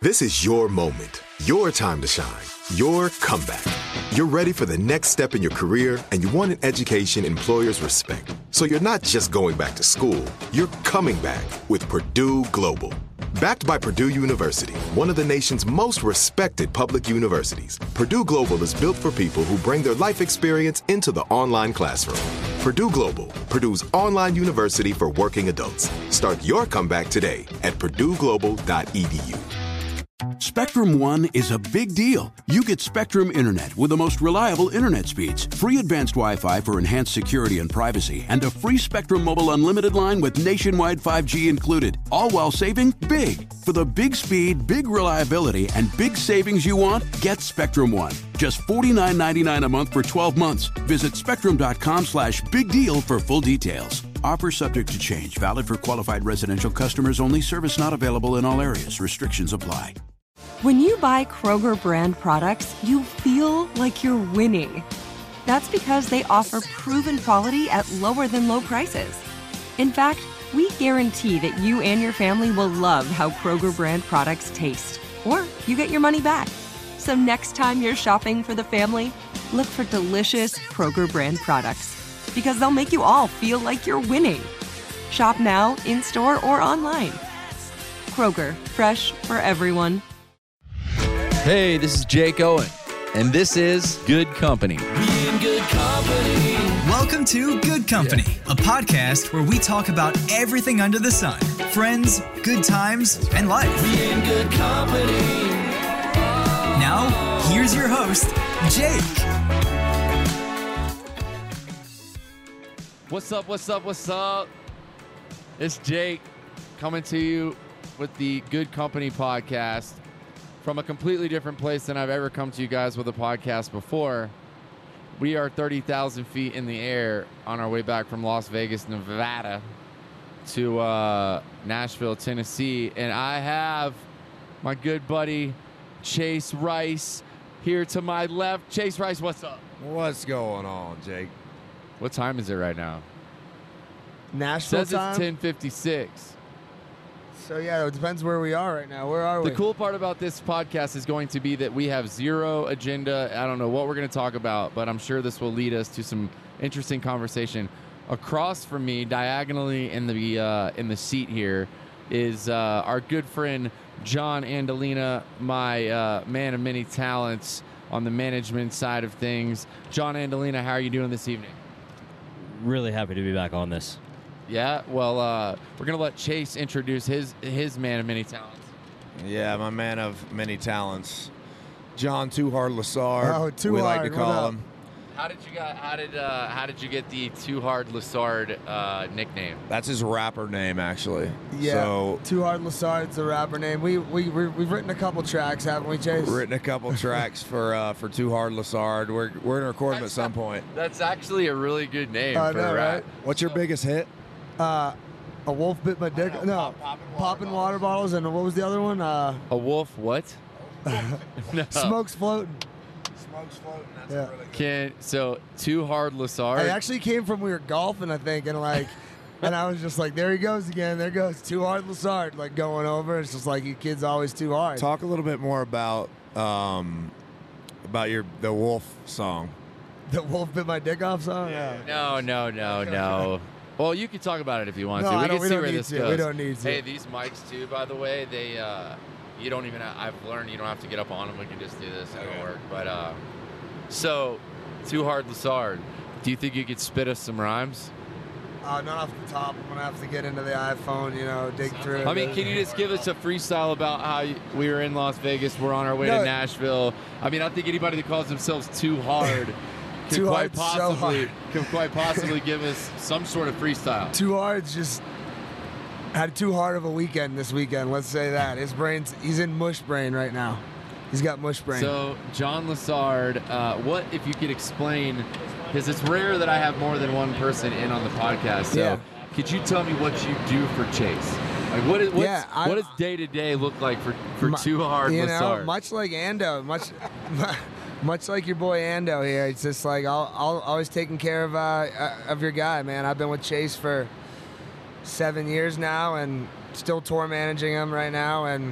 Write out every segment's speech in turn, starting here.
This is your moment, your time to shine, your comeback. You're ready for the next step in your career, and you want an education employers respect. So you're not just going back to school, you're coming back with Purdue Global. Backed by Purdue University, one of the nation's most respected public universities, Purdue Global is built for people who bring their life experience into the online classroom. Purdue Global, Purdue's online university for working adults. Start your comeback today at purdueglobal.edu. Spectrum One is a big deal. You get Spectrum Internet with the most reliable internet speeds, free advanced Wi-Fi for enhanced security and privacy, and a free Spectrum Mobile Unlimited line with nationwide 5G included, all while saving big. For the big speed, big reliability, and big savings you want, get Spectrum One. Just $49.99 a month for 12 months. Visit spectrum.com/big deal for full details. Offer subject to change. Valid for qualified residential customers only. Service not available in all areas. Restrictions apply. When you buy Kroger brand products, you feel like you're winning. That's because they offer proven quality at lower than low prices. In fact, we guarantee that you and your family will love how Kroger brand products taste, or you get your money back. So next time you're shopping for the family, look for delicious Kroger brand products, because they'll make you all feel like you're winning. Shop now, in-store, or online. Kroger, fresh for everyone. Hey, this is Jake Owen, and this is Good Company. Be in good company. Welcome to Good Company, a podcast where we talk about everything under the sun. Friends, good times, and life. Be in good company. Now, here's your host, Jake. What's up? It's Jake coming to you with the Good Company podcast from a completely different place than I've ever come to you guys with a podcast before. We are 30,000 feet in the air on our way back from Las Vegas, Nevada to Nashville, Tennessee. And I have my good buddy Chase Rice here to my left. Chase Rice, what's up? What's going on, Jake? What time is it right now? Nashville Says time? it's 10:56. So, yeah, it depends where we are right now. Where are we? The cool part about this podcast is going to be that we have zero agenda. I don't know what we're going to talk about, but I'm sure this will lead us to some interesting conversation. Across from me, diagonally in the seat here, is our good friend John Andolina, my man of many talents on the management side of things. John Andolina, how are you doing this evening? Really happy to be back on this. Yeah, well, we're going to let Chase introduce his man of many talents. Yeah, my man of many talents, John Too Hard Lassard. Oh, Too we Hard, like to what call up? him. How did you get the Too Hard Lassard nickname? That's his rapper name, actually. Yeah, So, Too Hard Lassard's the rapper name. We've written a couple tracks, haven't we, Chase? written a couple tracks for Too Hard Lassard. We're gonna record him at some point. That's actually a really good name I for know, a rap. right? What's your biggest hit? A wolf bit my dick. No, popping water bottles, and what was the other one? A wolf what? No. Smokes floating. Smoke's floating. That's Yeah. really good. Too Hard Lassard. I actually came from, we were golfing, I think, and and I was just like, there he goes again. There goes Too Hard Lassard, like going over. It's just like, you kid's always too hard. Talk a little bit more about the Wolf song. The wolf bit my dick off song? Yeah. No. Well, you can talk about it if you want No, to. We I don't- can we see don't where need this to. goes. We don't need to. Hey, these mics too, by the way, they you don't even. I've learned you don't have to get up on them. We can just do this. It'll work. But so Too Hard Lassard. Do you think you could spit us some rhymes? Not off the top. I'm gonna have to get into the iPhone, dig through. I mean, can you just give us a freestyle about how we were in Las Vegas, we're on our way No. to Nashville? I mean, I think anybody that calls themselves Too Hard Too Hard's so hard. can quite possibly give us some sort of freestyle. Too Hard's just had too hard of a weekend this weekend. Let's say that he's in mush brain right now. He's got mush brain. So, John Lassard, what if you could explain? Because it's rare that I have more than one person in on the podcast. So, Yeah. could you tell me what you do for Chase? Like, what does day to day look like for Too Hard Lassard? Much like Ando, much like your boy Ando here. It's just like I'll always taking care of your guy, man. I've been with Chase for 7 years now, and still tour managing him right now, and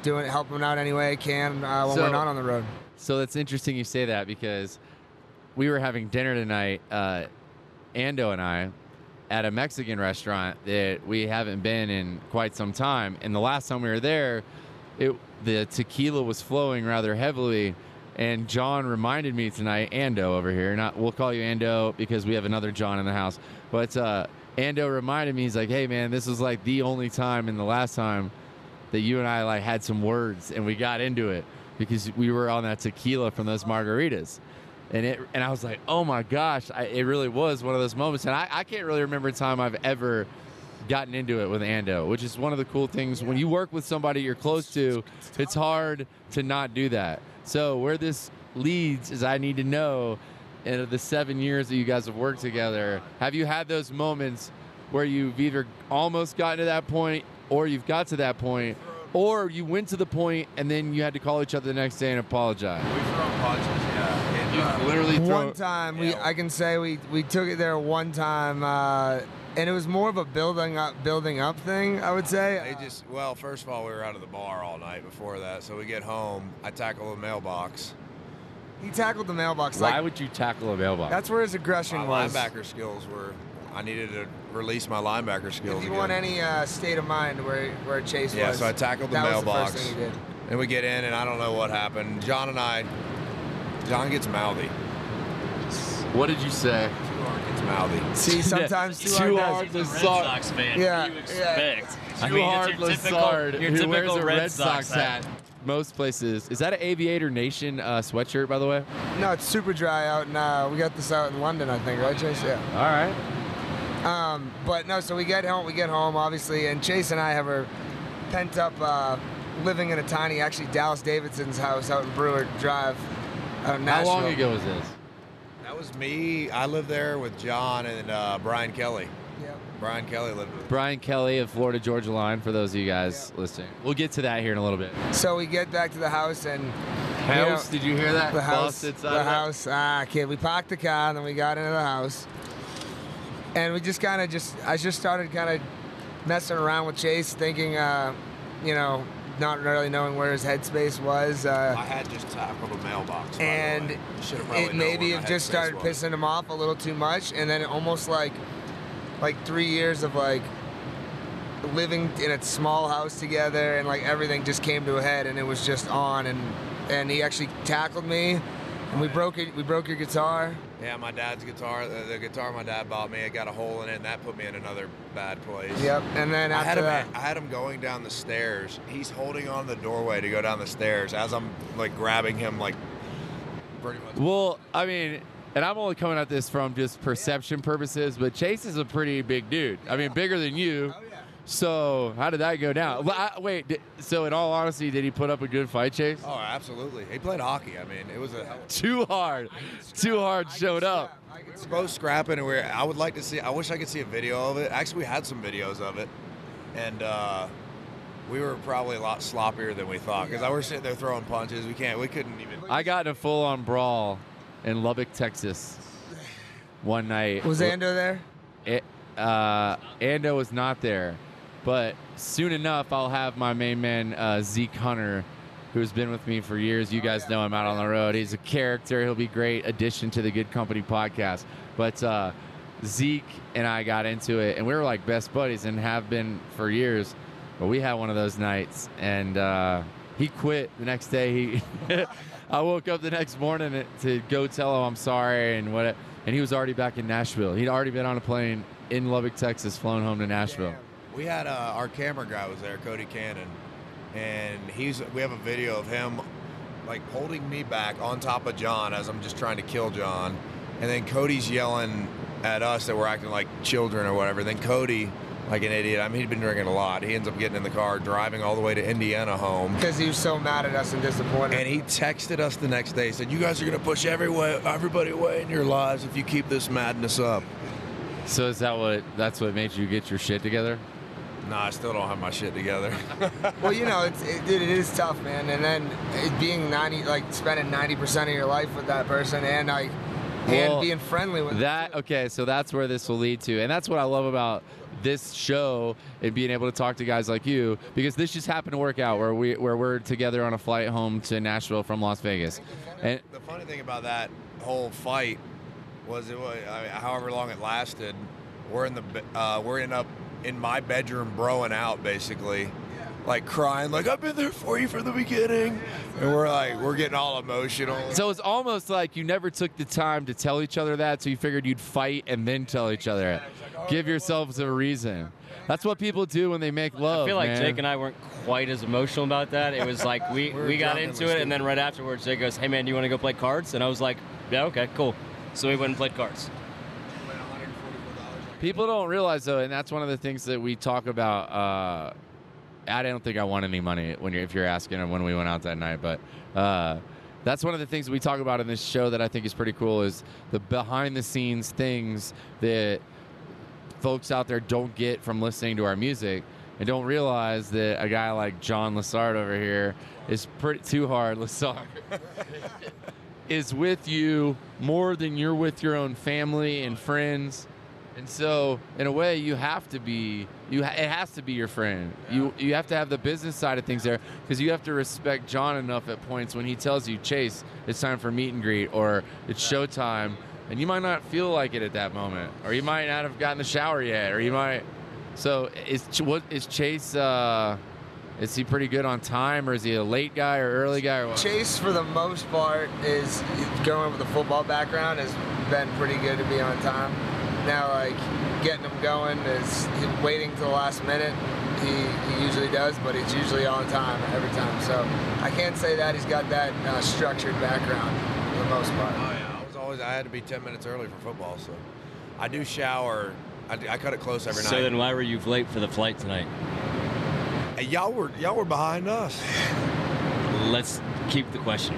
helping out any way I can when So- we're not on the road. So it's interesting you say that because we were having dinner tonight, Ando and I, at a Mexican restaurant that we haven't been in quite some time. And the last time we were there, the tequila was flowing rather heavily. And John reminded me tonight, Ando over here, we'll call you Ando because we have another John in the house. But Ando reminded me, he's like, hey, man, this was like the only time and the last time that you and I like had some words and we got into it because we were on that tequila from those margaritas. And I was like, oh my gosh, it really was one of those moments. And I can't really remember a time I've ever gotten into it with Ando, which is one of the cool things. When you work with somebody you're close to, it's hard to not do that. So where this leads is I need to know, in the 7 years that you guys have worked together, have you had those moments where you've either almost gotten to that point or you've got to that point, or you went to the point and then you had to call each other the next day and apologize? We've thrown punches, yeah. You literally One time, I can say we took it there one time, and it was more of a building up thing, I would say. Well, first of all, we were out of the bar all night before that, so we get home, I tackle the mailbox. He tackled the mailbox. Why would you tackle a mailbox? That's where his aggression My was. linebacker skills were, I needed to release my linebacker skills If you again. want any state of mind where Chase was. Yeah, so I tackled the that mailbox. Was the first thing he did. And we get in, and I don't know what happened. John gets mouthy. What did you say? Gets mouthy. See, sometimes too hard Red Sox fan. Yeah, What do you expect? Too hard it's your Lazard, typical, your who typical wears a Red Sox hat. Most places. Is that an Aviator Nation sweatshirt, by the way? No, it's super dry out, and we got this out in London, I think, right, Chase? Yeah. All right. But no, so we get home, obviously, and Chase and I have our pent up living in a tiny, actually Dallas Davidson's house out in Brewer Drive, out in How Nashville. long ago was this? That was me. I lived there with John and Brian Kelly. Yeah. Brian Kelly lived with me. Brian Kelly of Florida Georgia Line, for those of you guys listening. We'll get to that here in a little bit. So we get back to the house and House, did you hear that? The house. Bust inside The of that? house. Kid, we parked the car and then we got into the house, and we just I just started kind of messing around with Chase, thinking, not really knowing where his headspace was. I had just tackled a mailbox. And it maybe have just started pissing him off a little too much, and then almost like 3 years of living in a small house together, and everything just came to a head, and it was just on, and he actually tackled me, and we broke your guitar. Yeah, my dad's guitar, the guitar my dad bought me, it got a hole in it, and that put me in another bad place. Yep, and then after that, I had him going down the stairs. He's holding on the doorway to go down the stairs as I'm grabbing him, pretty much. Well, I mean, and I'm only coming at this from just perception purposes, but Chase is a pretty big dude. I mean, bigger than you. Oh, yeah. So how did that go down? So in all honesty, did he put up a good fight, Chase? Oh, absolutely. He played hockey. I mean, it was Too hard showed up. both scrapping, and I wish I could see a video of it. Actually, we had some videos of it, and we were probably a lot sloppier than we thought because I was sitting there throwing punches. We couldn't even. I got in a full-on brawl in Lubbock, Texas, one night. was Ando there? Ando was not there, but soon enough, I'll have my main man Zeke Hunter, who's been with me for years. You guys know him out on the road. He's a character. He'll be a great addition to the Good Company podcast. But Zeke and I got into it, and we were like best buddies and have been for years. But we had one of those nights, and he quit the next day. I woke up the next morning to go tell him I'm sorry and what. And he was already back in Nashville. He'd already been on a plane in Lubbock, Texas, flown home to Nashville. We had our camera guy was there, Cody Cannon, and we have a video of him holding me back on top of John as I'm just trying to kill John, and then Cody's yelling at us that we're acting like children or whatever. Then Cody, like an idiot, I mean, he'd been drinking a lot. He ends up getting in the car, driving all the way to Indiana home. Because he was so mad at us and disappointed. And he texted us the next day, said, "You guys are going to push everybody away in your lives if you keep this madness up." So that's what made you get your shit together? No, I still don't have my shit together. Well, it is tough, man. And then it being spending 90% of your life with that person, and and being friendly with that. Okay, so that's where this will lead to, and that's what I love about this show and being able to talk to guys like you, because this just happened to work out where we're together on a flight home to Nashville from Las Vegas. And the funny thing about that whole fight was, however long it lasted, we're end up in my bedroom broing out, basically, like crying, like, I've been there for you from the beginning, and we're getting all emotional. So it's almost like you never took the time to tell each other that, so you figured you'd fight and then tell each other it. Give yourselves a reason. That's what people do when they make love. I feel like man. Jake and I weren't quite as emotional about that. It was like we got into it, and then right afterwards, Jake goes, "Hey man, do you want to go play cards?" And I was like, "Yeah, okay, cool." So we went and played cards. People don't realize though, and that's one of the things that we talk about. I don't think I won any money if you're asking when we went out that night, but that's one of the things we talk about in this show that I think is pretty cool, is the behind-the-scenes things that folks out there don't get from listening to our music, and don't realize that a guy like John Lessard over here is pretty too hard. Lessard is with you more than you're with your own family and friends. And so, in a way, you have to be. It has to be your friend. You have to have the business side of things there, because you have to respect John enough at points when he tells you, "Chase, it's time for meet and greet," or "It's showtime," and you might not feel like it at that moment, or you might not have gotten the shower yet, or you might. So, is Chase? Is he pretty good on time, or is he a late guy or early guy, or what? Chase, for the most part, is going with a football background, has been pretty good to be on time. Now, like, getting him going is waiting till the last minute. He usually does, but he's usually on time every time. So I can't say that he's got that structured background for the most part. Oh yeah, I had to be 10 minutes early for football, so I do shower. I cut it close every night. So then why were you late for the flight tonight? Hey, y'all were behind us. Let's keep the question.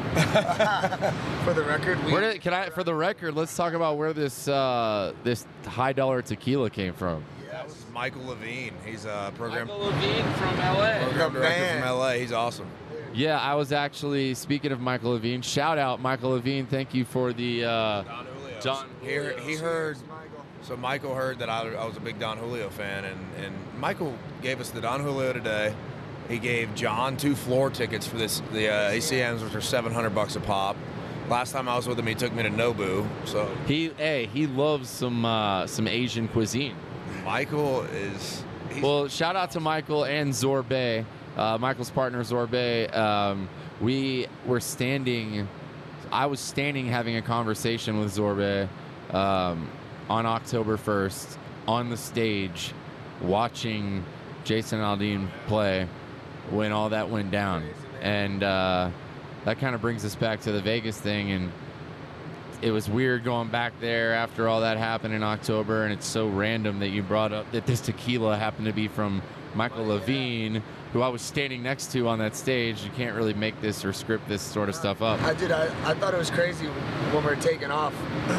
For the record, for the record, let's talk about where this this $high tequila came from. That was Michael Levine. He's a program. Michael Levine from LA. Program director from LA. He's awesome. Yeah, I was actually, speaking of Michael Levine, shout out Michael Levine. Thank you for the Don Julio. He heard. So Michael heard that I was a big Don Julio fan, and Michael gave us the Don Julio today. He gave John 2 floor tickets for the ACMs, which are $700 a pop. Last time I was with him, he took me to Nobu. So he loves some Asian cuisine. Michael is. Well, shout out to Michael and Zorbet, Michael's partner Zorbet. We were standing. I was standing having a conversation with Zorbet on October 1st on the stage, watching Jason Aldean play when all that went down. And that kind of brings us back to the Vegas thing, and it was weird going back there after all that happened in October, and it's so random that you brought up that this tequila happened to be from Michael Levine, who I was standing next to on that stage. You can't really make this or script this sort of stuff up. I thought it was crazy when we were taking off.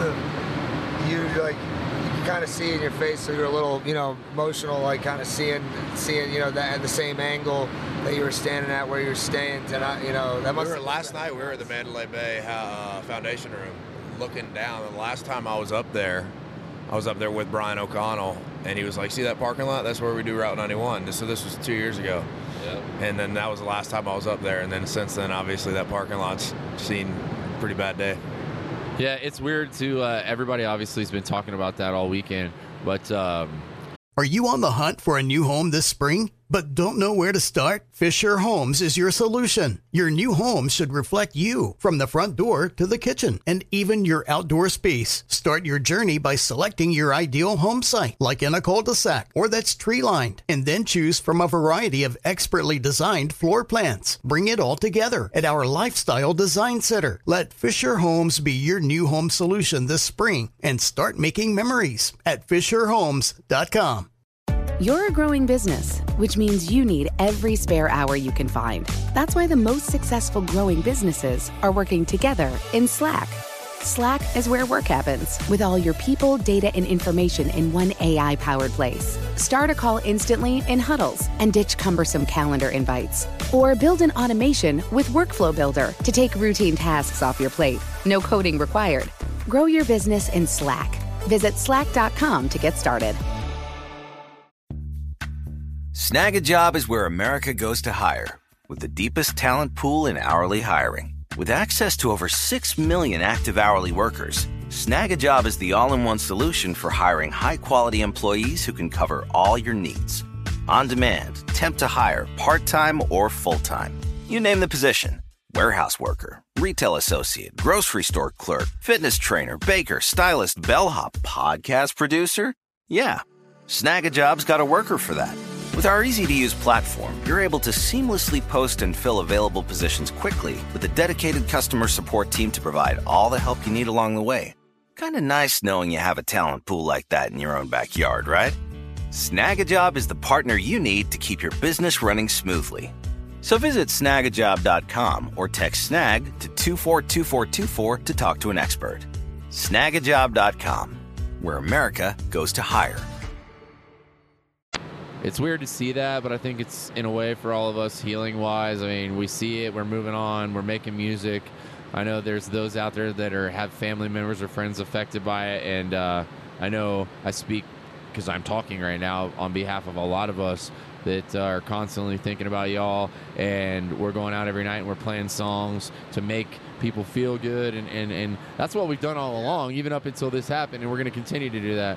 You kind of see in your face, so you're a little, emotional, like kind of seeing, that at the same angle that you were standing at where you were staying tonight. Last night we were at the Mandalay Bay Foundation Room, looking down. And the last time I was up there with Brian O'Connell, and he was like, "See that parking lot? That's where we do Route 91." So this was 2 years ago. Yep. And then that was the last time I was up there. And then since then, obviously, that parking lot's seen a pretty bad day. Yeah, it's weird too. Everybody obviously has been talking about that all weekend, but are you on the hunt for a new home this spring, but don't know where to start? Fisher Homes is your solution. Your new home should reflect you, from the front door to the kitchen and even your outdoor space. Start your journey by selecting your ideal home site, like in a cul-de-sac or that's tree-lined, and then choose from a variety of expertly designed floor plans. Bring it all together at our Lifestyle Design Center. Let Fisher Homes be your new home solution this spring and start making memories at FisherHomes.com. You're a growing business, which means you need every spare hour you can find. That's why the most successful growing businesses are working together in Slack. Slack is where work happens, with all your people, data, and information in one AI-powered place. Start a call instantly in huddles and ditch cumbersome calendar invites. Or build an automation with Workflow Builder to take routine tasks off your plate. No coding required. Grow your business in Slack. Visit slack.com to get started. Snag a Job is where America goes to hire, with the deepest talent pool in hourly hiring. With access to over 6 million active hourly workers, Snag a Job is the all-in-one solution for hiring high-quality employees who can cover all your needs. On demand, temp to hire, part-time or full-time. You name the position. Warehouse worker, retail associate, grocery store clerk, fitness trainer, baker, stylist, bellhop, podcast producer. Yeah, Snag a Job's got a worker for that. With our easy-to-use platform, you're able to seamlessly post and fill available positions quickly with a dedicated customer support team to provide all the help you need along the way. Kind of nice knowing you have a talent pool like that in your own backyard, right? Snag a Job is the partner you need to keep your business running smoothly. So visit snagajob.com or text snag to 242424 to talk to an expert. Snagajob.com, where America goes to hire. It's weird to see that, but I think it's, in a way, for all of us, healing-wise. I mean, we see it, we're moving on, we're making music. I know there's those out there that have family members or friends affected by it, and I know I speak, because I'm talking right now, on behalf of a lot of us that are constantly thinking about y'all, and we're going out every night and we're playing songs to make people feel good, and that's what we've done all along, even up until this happened, and we're going to continue to do that.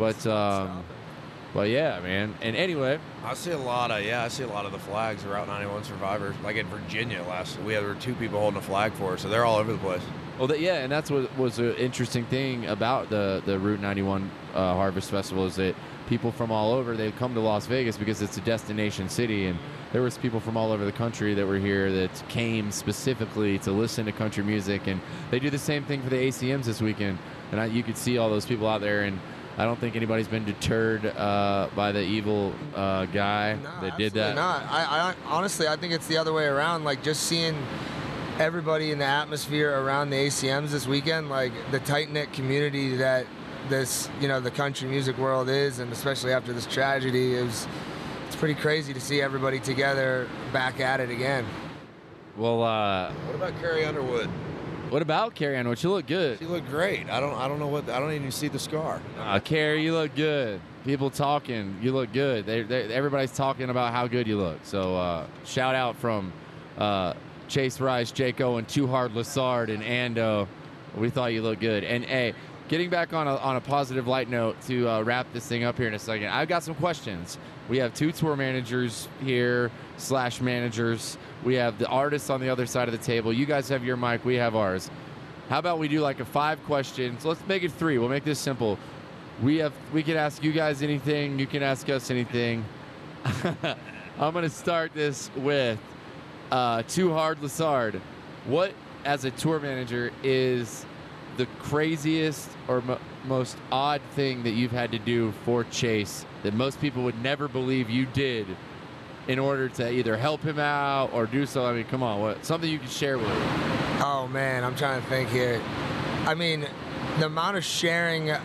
But yeah, man. And anyway, I see a lot of the flags of Route 91 survivors. Like in Virginia there were 2 people holding a flag for us, so they're all over the place. Well, and that's what was an interesting thing about the Route 91 Harvest Festival, is that people from all over, they come to Las Vegas because it's a destination city, and there was people from all over the country that were here that came specifically to listen to country music, and they do the same thing for the ACMs this weekend, and you could see all those people out there, and I don't think anybody's been deterred by the evil guy that did that. Not. I honestly, I think it's the other way around. Like, just seeing everybody in the atmosphere around the ACMs this weekend, like the tight-knit community that the country music world is, and especially after this tragedy, it's pretty crazy to see everybody together back at it again. Well, what about Carrie Underwood? What about Carrie Underwood? She looked good. She looked great. I don't even see the scar. Carrie, you look good. People talking, you look good. Everybody's talking about how good you look. So shout out from Chase Rice, Jake Owen, Too Hard Lassard, and Ando. We thought you looked good. And hey, getting back on a positive light note to wrap this thing up here in a second, I've got some questions. We have 2 tour managers here / managers. We have the artists on the other side of the table. You guys have your mic. We have ours. How about we do like a 5 questions? Let's make it 3. We'll make this simple. We can ask you guys anything. You can ask us anything. I'm going to start this with Too Hard Lassard. What, as a tour manager, is the craziest or most odd thing that you've had to do for Chase that most people would never believe you did in order to either help him out or do so? I mean, come on, something you can share with him? Oh man, I'm trying to think here. I mean, the amount of sharing you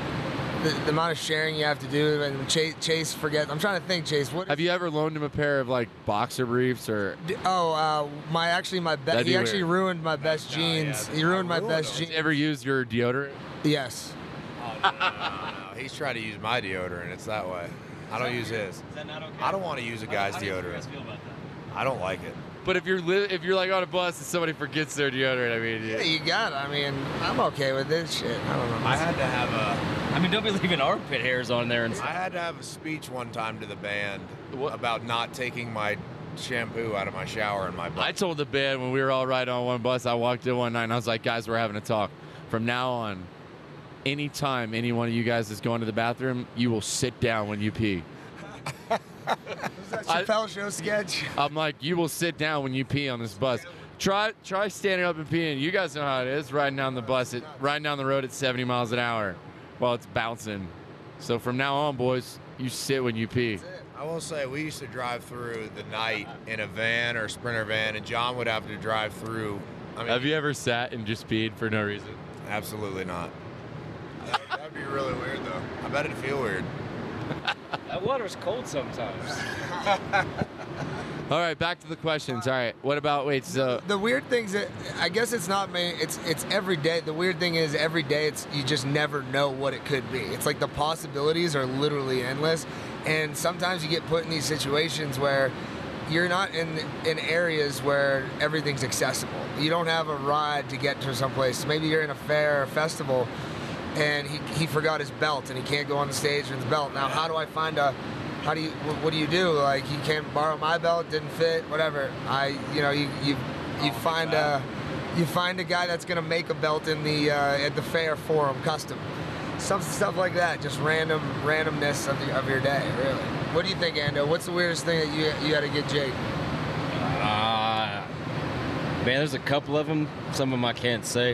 have to do, and Chase forgets. I'm trying to think, Chase. What have you ever loaned him a pair of like boxer briefs or? My best. He actually ruined my best jeans. He ruined my best jeans. Ever used your deodorant? Yes. Oh, no. He's trying to use my deodorant. It's that way. I don't use his. Is that not okay? I don't want to use a guy's deodorant. How do you guys feel about that? I don't like it. But if you're like on a bus and somebody forgets their deodorant, I mean, yeah, you got it. I mean, I'm okay with this shit. I don't know. I had to have don't be leaving armpit hairs on there. I had to have a speech one time to the band about not taking my shampoo out of my shower in my butt. I told the band when we were all riding on one bus, I walked in one night and I was like, guys, we're having a talk. From now on, anytime any one of you guys is going to the bathroom, you will sit down when you pee. Was that Chappelle Show sketch? I'm like, you will sit down when you pee on this bus. Try standing up and peeing. You guys know how it is, riding down the road at 70 miles an hour while it's bouncing. So from now on, boys, you sit when you pee. I will say, we used to drive through the night in a van or Sprinter van, and John would have to drive through. Have you ever sat and just peed for no reason? Absolutely not. That'd be really weird, though. I bet it'd feel weird. That water's cold sometimes. All right, back to the questions. All right, what about, so... The weird things, I guess it's not me, it's every day. The weird thing is every day you just never know what it could be. It's like the possibilities are literally endless, and sometimes you get put in these situations where you're not in areas where everything's accessible. You don't have a ride to get to someplace. Maybe you're in a fair or festival, and he forgot his belt, and he can't go on the stage with his belt. Now, what do you do? Like, you can't borrow my belt, didn't fit, whatever. You find a guy that's gonna make a belt in the at the fair for him, custom. Some stuff like that, just randomness of your day, really. What do you think, Ando? What's the weirdest thing that you had to get Jake? Man, there's a couple of them. Some of them I can't say.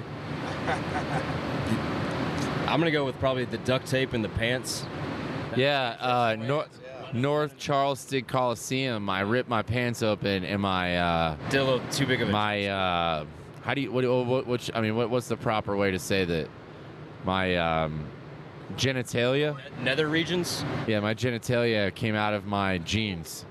I'm gonna go with probably the duct tape in the pants. Yeah, North Charleston Coliseum. I ripped my pants open and my did a little too big of a what's the proper way to say that? My genitalia? Nether regions? Yeah, my genitalia came out of my jeans.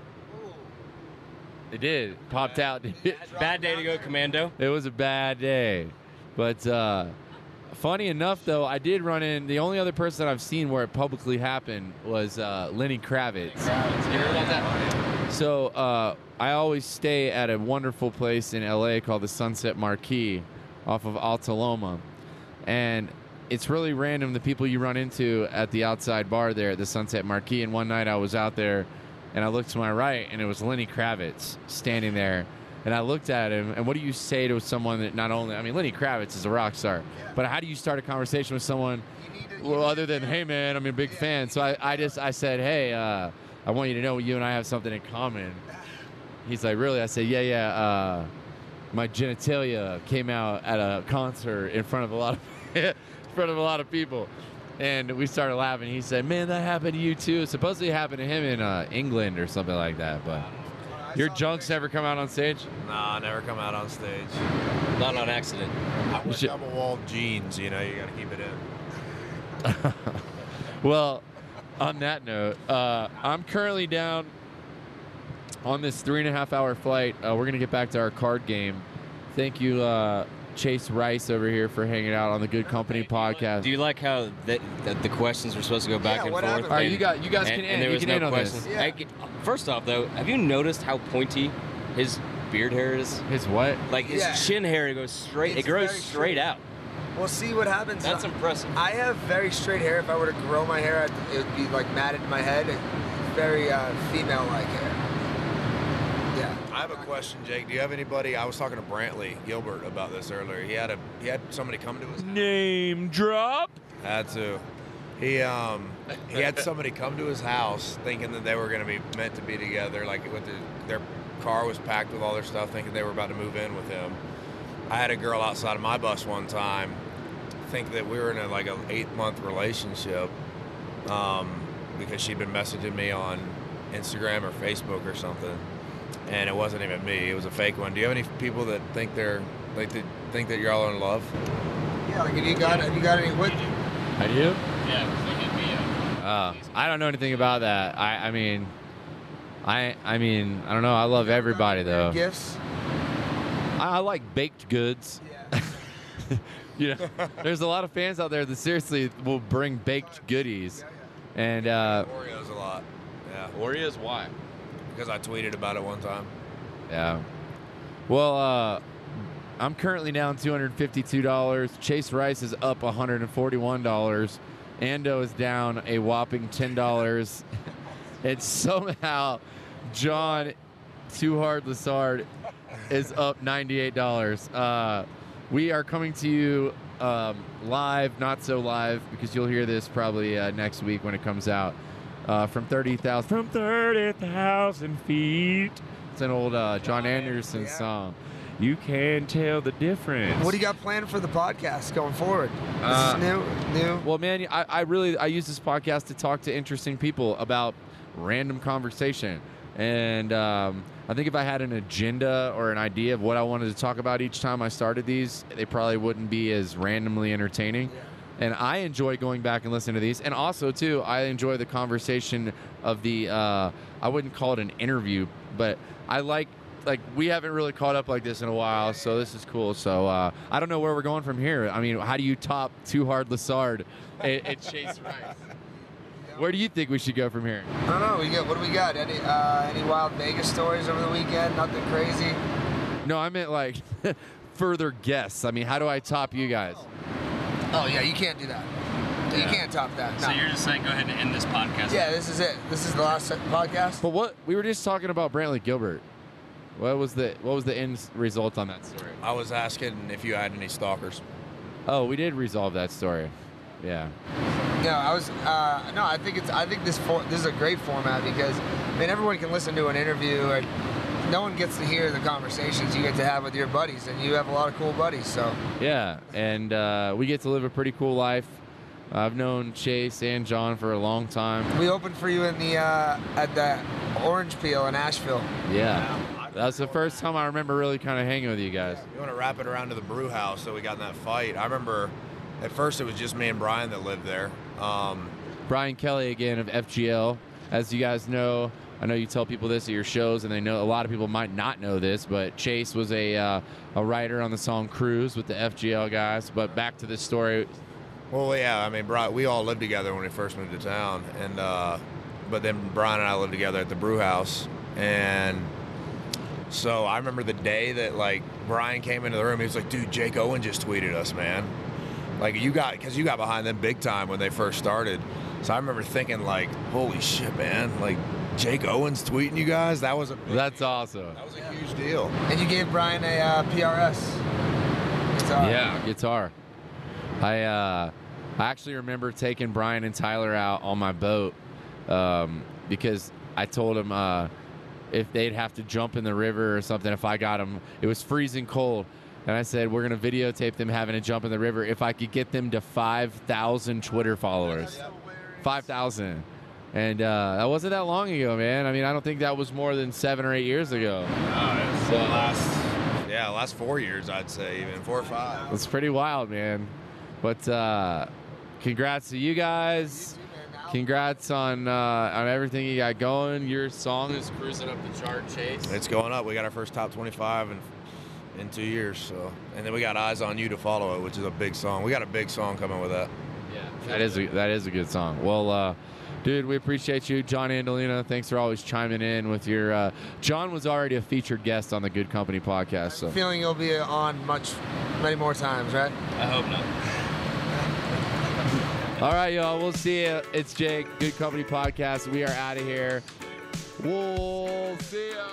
It did. Popped out. Bad day to go commando. It was a bad day. But funny enough, though, I did run in. The only other person I've seen where it publicly happened was Lenny Kravitz. You heard about that? So I always stay at a wonderful place in L.A. called the Sunset Marquis off of Alta Loma. And it's really random the people you run into at the outside bar there at the Sunset Marquis. And one night I was out there, and I looked to my right, and it was Lenny Kravitz standing there. And I looked at him, and what do you say to someone that not only, Lenny Kravitz is a rock star, but how do you start a conversation with someone other than, hey, man, I'm a big fan. So I said, hey, I want you to know you and I have something in common. He's like, really? I said, yeah. My genitalia came out at a concert in front of a lot of people. And we started laughing. He said, man, that happened to you too. Supposedly it happened to him in England or something like that, but... Your junks never come out on stage? Nah, never come out on stage. Not on accident. I wear double-walled jeans, you got to keep it in. Well, on that note, I'm currently down on this 3.5-hour flight. We're going to get back to our card game. Thank you, Chase Rice over here for hanging out on the Good Company podcast. Do you like how the questions were supposed to go back and forth? All right, you guys can end on this. Yeah. First off, though, have you noticed how pointy his beard hair is? His what? Like his chin hair goes straight. It grows straight out. Well, see what happens. That's impressive. I have very straight hair. If I were to grow my hair, it would be like matted in my head. Very female-like hair. Yeah. I have a question, Jake. Do you have anybody? I was talking to Brantley Gilbert about this earlier. He had somebody come to his house. Name drop. Had to. He had somebody come to his house thinking that they were going to be meant to be together. Like their car was packed with all their stuff, thinking they were about to move in with him. I had a girl outside of my bus one time think that we were in an 8-month relationship because she'd been messaging me on Instagram or Facebook or something. And it wasn't even me; it was a fake one. Do you have any people that think think that you're all in love? Yeah, like have you got any? What? I do. Yeah, I don't know anything about that. I mean, I don't know. I love everybody though. Gifts. I like baked goods. Yeah. There's a lot of fans out there that seriously will bring baked goodies, and Oreos a lot. Yeah. Oreos, why? Because I tweeted about it one time. Yeah. Well, I'm currently down $252. Chase Rice is up $141. Ando is down a whopping $10. And somehow John Too Hard Lassard is up $98. We are coming to you live, not so live, because you'll hear this probably next week when it comes out. From 30,000 feet. It's an old John Anderson song. You can tell the difference. What do you got planned for the podcast going forward? This is new. Well, man, I use this podcast to talk to interesting people about random conversation. And I think if I had an agenda or an idea of what I wanted to talk about each time I started these, they probably wouldn't be as randomly entertaining. Yeah. And I enjoy going back and listening to these. And also, too, I enjoy the conversation of the, I wouldn't call it an interview, But I like we haven't really caught up like this in a while, so this is cool. So I don't know where we're going from here. I mean, how do you top Too Hard Lassard and Chase Rice? Where do you think we should go from here? I don't know. What do we got? Any wild Vegas stories over the weekend? Nothing crazy? No, I meant like further guests. I mean, how do I top you guys? Oh, yeah, you can't do that. You can't top that. So you're just saying go ahead and end this podcast? Yeah, this is it. This is the last podcast. But what we were just talking about Brantley Gilbert. What was the end result on that story? I was asking if you had any stalkers. Oh, we did resolve that story. Yeah. No, I think this is a great format because everyone can listen to an interview and no one gets to hear the conversations you get to have with your buddies, and you have a lot of cool buddies. So yeah, and we get to live a pretty cool life. I've known Chase and John for a long time. We opened for you in at the Orange Peel in Asheville. Yeah. That's the first time I remember really kind of hanging with you guys. You want to wrap it around to the brew house that we got in that fight. I remember at first it was just me and Brian that lived there. Brian Kelly, again, of FGL. As you guys know, I know you tell people this at your shows, and they know a lot of people might not know this, but Chase was a writer on the song Cruise with the FGL guys. But back to this story. Well, yeah, we all lived together when we first moved to town, and but then Brian and I lived together at the brew house, and so I remember the day that Brian came into the room. He was like, "Dude, Jake Owen just tweeted us, man. Because you got behind them big time when they first started." So I remember thinking, "Holy shit, man! Jake Owen's tweeting you guys. That's awesome. That was a huge deal." And you gave Brian a PRS guitar. Yeah, guitar. I actually remember taking Brian and Tyler out on my boat because I told them if they'd have to jump in the river or something if I got them. It was freezing cold. And I said, we're going to videotape them having to jump in the river if I could get them to 5,000 Twitter followers. 5,000. And that wasn't that long ago, man. I don't think that was more than 7 or 8 years ago. No, it was last 4 years, I'd say, even 4 or 5. It's pretty wild, man. But congrats to you guys. Congrats on everything you got going. Your song is cruising up the chart, Chase. It's going up. We got our first top 25 in 2 years. So, and then we got Eyes on You to follow it, which is a big song. We got a big song coming with that. Yeah, that is a good song. Well, dude, we appreciate you. John Andolina, thanks for always chiming in with your... John was already a featured guest on the Good Company podcast. So. I'm feeling you'll be on many more times, right? I hope not. All right, y'all. We'll see you. It's Jake, Good Company Podcast. We are out of here. We'll see ya.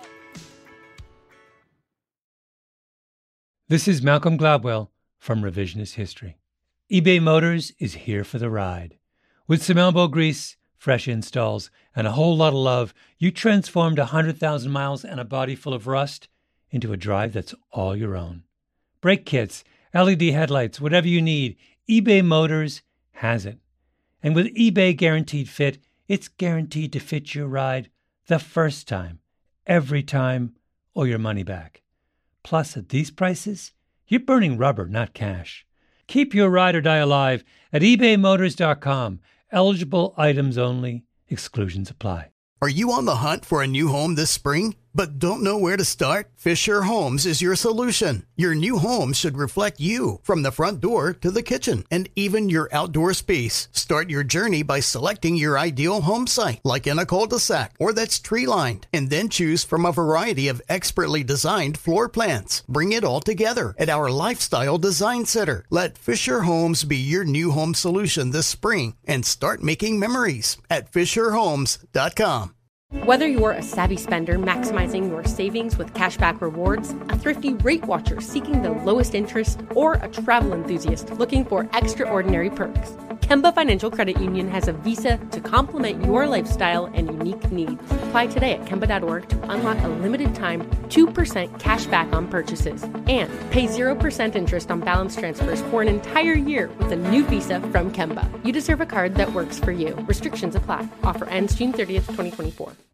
This is Malcolm Gladwell from Revisionist History. eBay Motors is here for the ride. With some elbow grease, fresh installs, and a whole lot of love, you transformed 100,000 miles and a body full of rust into a drive that's all your own. Brake kits, LED headlights, whatever you need, eBay Motors has it. And with eBay Guaranteed Fit, it's guaranteed to fit your ride the first time, every time, or your money back. Plus, at these prices, you're burning rubber, not cash. Keep your ride or die alive at ebaymotors.com. Eligible items only. Exclusions apply. Are you on the hunt for a new home this spring, but don't know where to start? Fisher Homes is your solution. Your new home should reflect you, from the front door to the kitchen and even your outdoor space. Start your journey by selecting your ideal home site, like in a cul-de-sac or that's tree-lined, and then choose from a variety of expertly designed floor plans. Bring it all together at our Lifestyle Design Center. Let Fisher Homes be your new home solution this spring and start making memories at FisherHomes.com. Whether you're a savvy spender maximizing your savings with cashback rewards, a thrifty rate watcher seeking the lowest interest, or a travel enthusiast looking for extraordinary perks, Kemba Financial Credit Union has a visa to complement your lifestyle and unique needs. Apply today at Kemba.org to unlock a limited-time 2% cash back on purchases and pay 0% interest on balance transfers for an entire year with a new visa from Kemba. You deserve a card that works for you. Restrictions apply. Offer ends June 30th, 2024.